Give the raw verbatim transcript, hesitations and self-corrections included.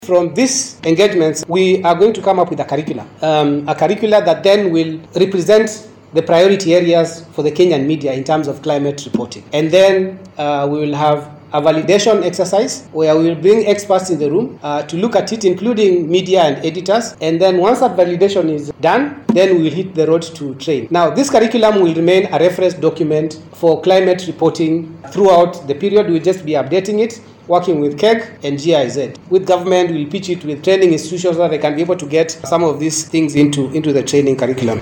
From these engagements, we are going to come up with a curricula, um, a curricula that then will represent the priority areas for the Kenyan media in terms of climate reporting. And then uh, we will have a validation exercise where we will bring experts in the room uh, to look at it, including media and editors. And then once that validation is done, then we will hit the road to train. Now, this curriculum will remain a reference document for climate reporting throughout the period. We'll just be updating it, working with K E G and G I Z. With government, we'll pitch it with training institutions so that they can be able to get some of these things into, into the training curriculum.